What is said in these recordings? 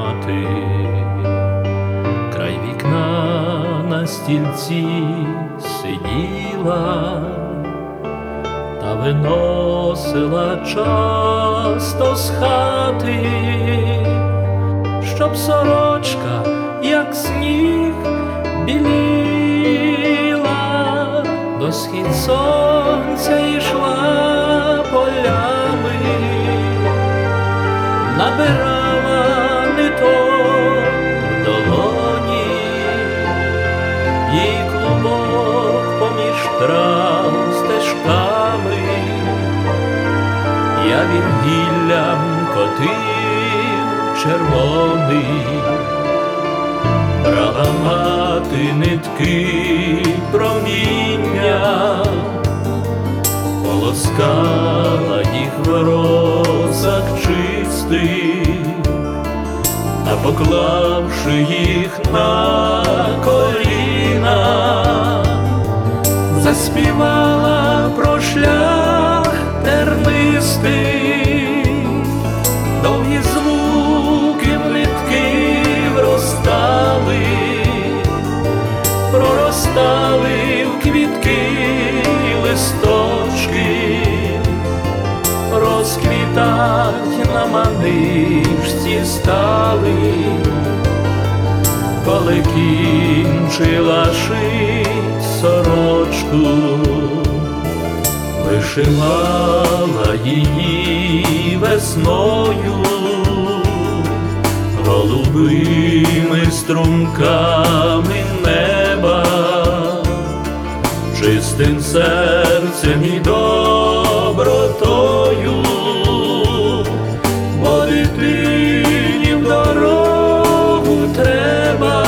мати, край вікна на стільці сиділа та виносила часто з хати, щоб сорочка, як сніг, біліла, до схід сонця йшла полями, набирала не то в долоні, їй клубок поміж трав стежками, я він гіллям котив червоний, брала мати нитки проміння, полоскала їх в росах чистих, а поклавши їх на коліна, заспівала про шлях тернистий, довгі звуки в нитки вростали, проростали в квітки листочки, розквітать на манишці стали, коли кінчила шить сорочку, вишивала її весною голубими струмками неба, чистим серцем і добротою, бо дитині в дорогу треба.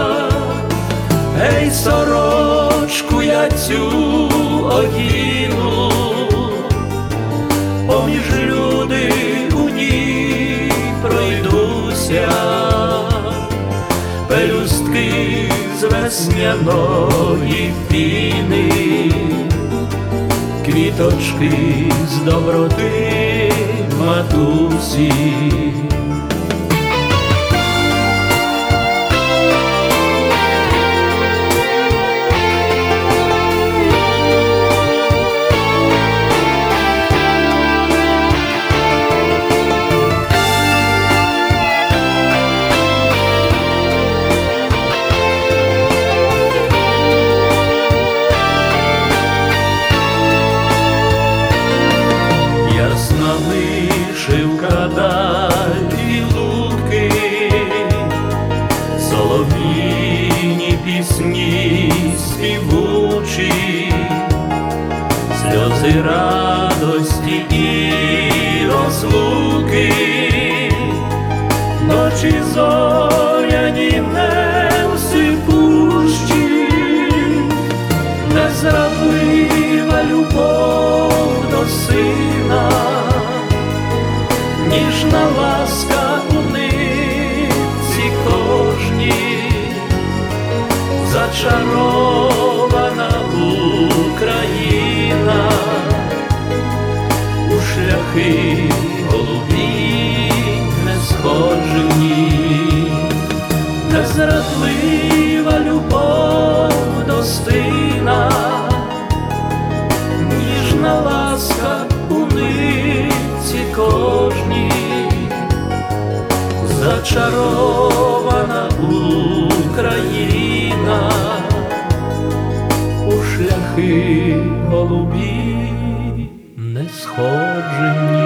Гей, сорочку я цю одіну, поміж люди у ній пройдуся, пелюстки з весняної піни, квіточки з доброти матусі. Ясна вишивка далі луки, солов'їні пісні співучі, сльози радості і розлуки, ночі зоряні невсипущі, незрадлива любов до сина, ніжна ласка у нитці кожній, зачарована Україна, у шляхи голубі несходжені, незрадлива любов до сина, ніжна ласка у нитці кожній, зачарована Україна, у шляхи голубі не сходжені.